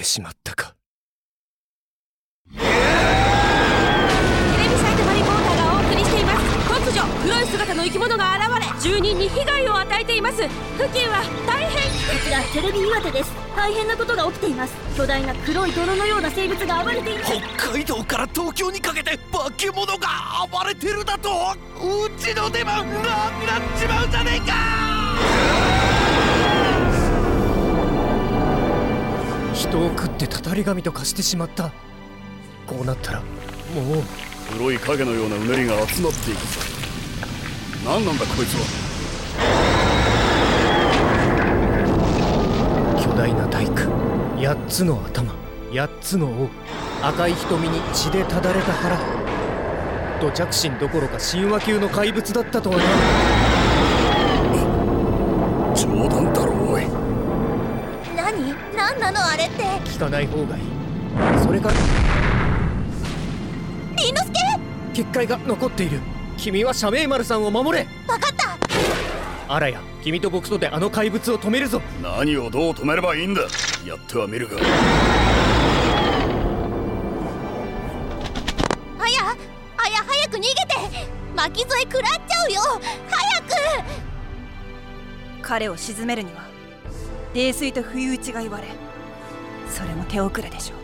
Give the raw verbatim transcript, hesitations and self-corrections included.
てしまったか。 テレビサイトマリポーターがお送りしています。突如黒い姿の生き物が現れ住人に被害を与えています。付近は大変。 こちらテレビ岩手です。大変なことが起きています。巨大な黒い泥のような生物が暴れています。 北海道から東京にかけて化け物が暴れてるだと。うちの出番なくなっちまうじゃねえか。 人を食ってたたり神と化してしまった。こうなったらもう。 黒い影のようなうねりが集まっていくぞ。何なんだこいつは。 巨大な大工、やっつの頭、やっつの尾、赤い瞳に血でただれた腹。土着神どころか神話級の怪物だったとはな。冗談だろおい。 何？何なのあれって。 聞かない方がいい。それから凛之介、 結界が残っている。君は社名丸さんを守れ。 分かった。 あらや、君と僕とであの怪物を止めるぞ。 何をどう止めればいいんだ。やってはみるが。 あや、あや早く逃げて。巻き添え食らっちゃうよ。早く。 彼を鎮めるには泥酔と不意打ちが言われ、それも手遅れでしょう。